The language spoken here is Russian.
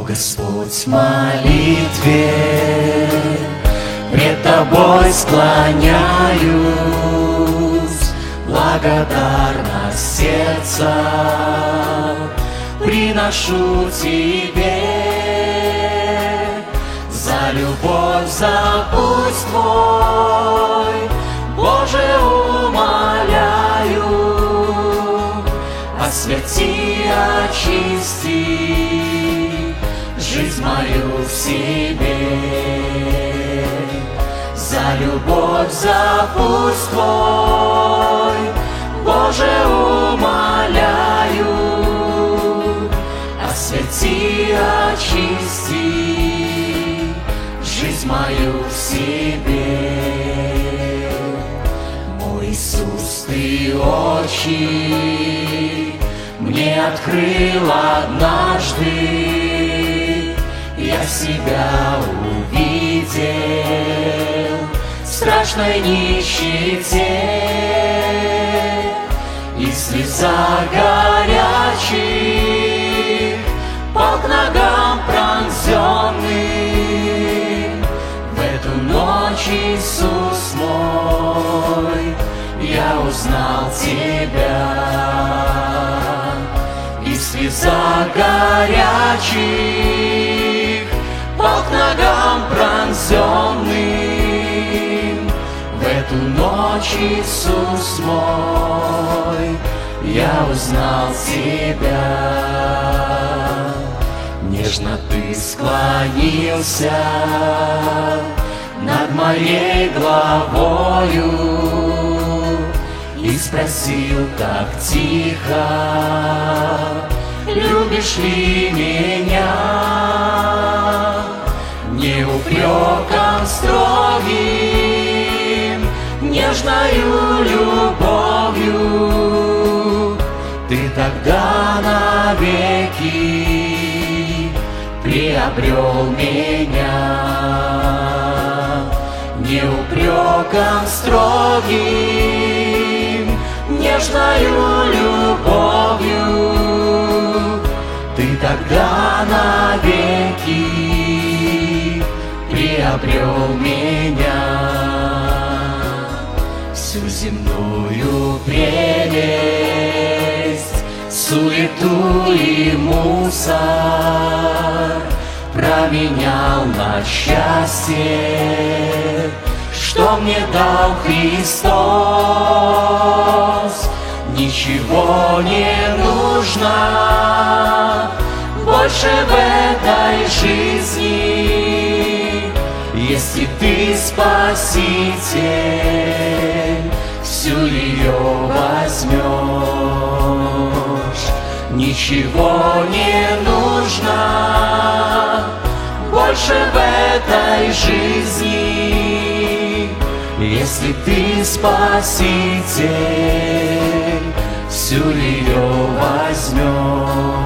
Господь, в молитве пред Тобой склоняюсь, благодарно сердца приношу Тебе за любовь, за путь Твой, Боже, умоляю, освяти, очисти жизнь мою в себе. За любовь, за путь Твой, Боже, умоляю, освяти, очисти жизнь мою в себе. Мой Иисус, Ты очи мне открыл однажды, я себя увидел в страшной нищете, и слеза горячих пал к ногам пронзенным. В эту ночь, Иисус мой, я узнал Тебя, и слеза горячих пал к ногам пронзенным. В эту ночь, Иисус мой, я узнал Тебя. Нежно Ты склонился над моей головою и спросил так тихо: любишь ли меня? Не упреком строгим, нежною любовью Ты тогда навеки приобрел меня. Не упреком строгим, нежною любовью Ты тогда навеки приобрел меня. Всю земную прелесть, суету и мусор променял на счастье, что мне дал Христос. Ничего не нужно больше в этой жизни, если Ты Спаситель, всю ее возьмешь. Ничего не нужно больше в этой жизни, если Ты Спаситель, всю ее возьмешь.